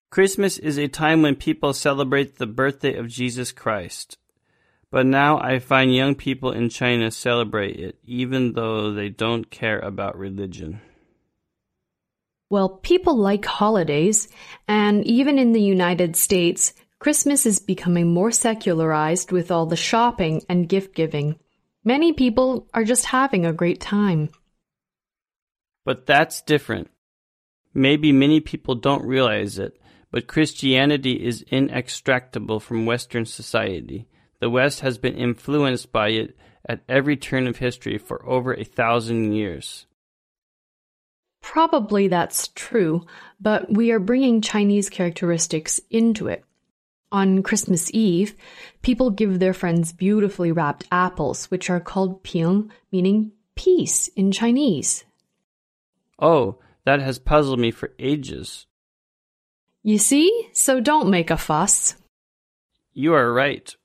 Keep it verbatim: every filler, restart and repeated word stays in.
Christmas is a time when people celebrate the birthday of Jesus Christ. But now I find young people in China celebrate it, even though they don't care about religion. Well, people like holidays, and even in the United States, Christmas is becoming more secularized with all the shopping and gift-giving. Many people are just having a great time. But that's different. Maybe many people don't realize it, but Christianity is inextricable from Western society. The West has been influenced by it at every turn of history for over a thousand years. Probably that's true, but we are bringing Chinese characteristics into it. On Christmas Eve, people give their friends beautifully wrapped apples, which are called ping, meaning peace in Chinese. Oh, that has puzzled me for ages. You see? So don't make a fuss. You are right.